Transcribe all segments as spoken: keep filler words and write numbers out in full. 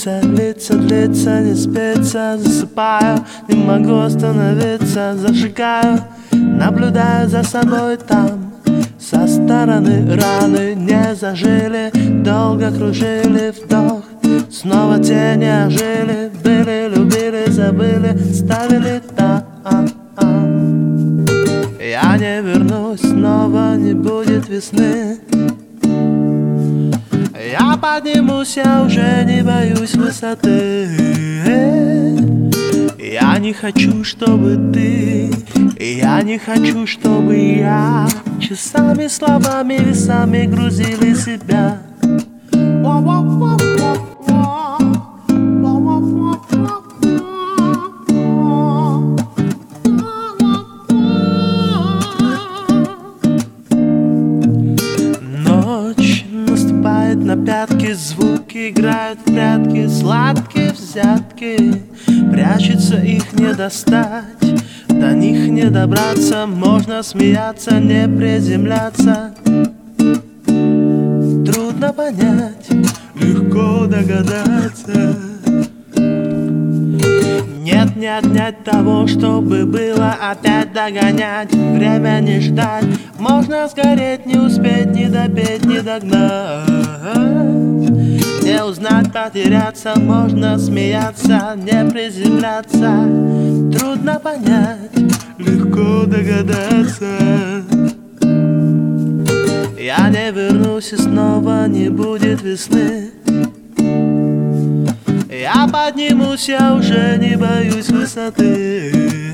длится, длится, длится, не спится. Засыпаю, не могу остановиться. Зажигаю, наблюдаю за собой там. Со стороны раны не зажили, долго кружили вдох. Снова тени ожили, были, любили, забыли, ставили там. Я не вернусь, снова не будет весны. Я поднимусь, я уже не боюсь высоты. Я не хочу, чтобы ты, я не хочу, чтобы я часами, словами, весами грузили себя. Ночь наступает на пятки, звуки играют в прятки, сладкие взятки. Прячется, их не достать, до них не добраться. Можно смеяться, не приземляться. Трудно понять, легко догадаться. Нет, не отнять того, чтобы было, опять догонять. Время не ждать, можно сгореть, не успеть, не допеть, не догнать. Не узнать, потеряться, можно смеяться, не приземляться. Трудно понять, легко догадаться. Я не вернусь, и снова не будет весны. Я поднимусь, я уже не боюсь высоты.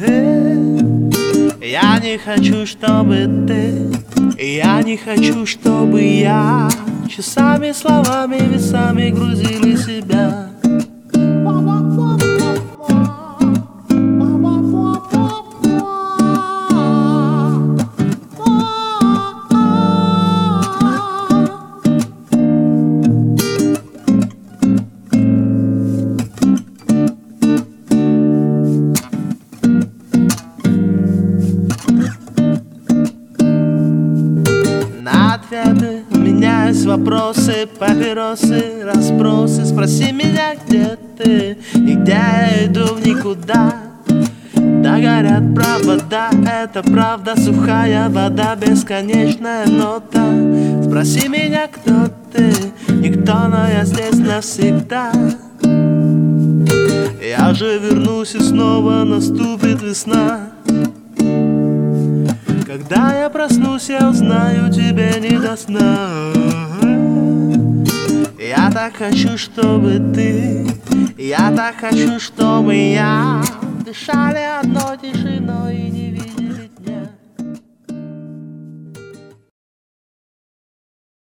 Я не хочу, чтобы ты, я не хочу, чтобы я часами, словами, весами грузили себя. Ответы, у меня есть вопросы, папиросы, расспросы. Спроси меня, где ты, и где я иду в никуда. Да горят провода, это правда, сухая вода, бесконечная нота. Спроси меня, кто ты, никто, но я здесь навсегда. Я же вернусь, и снова наступит весна. Когда я проснусь, я узнаю, тебе не до сна. Я так хочу, чтобы ты, я так хочу, чтобы я дышали одной тишиной и не видели.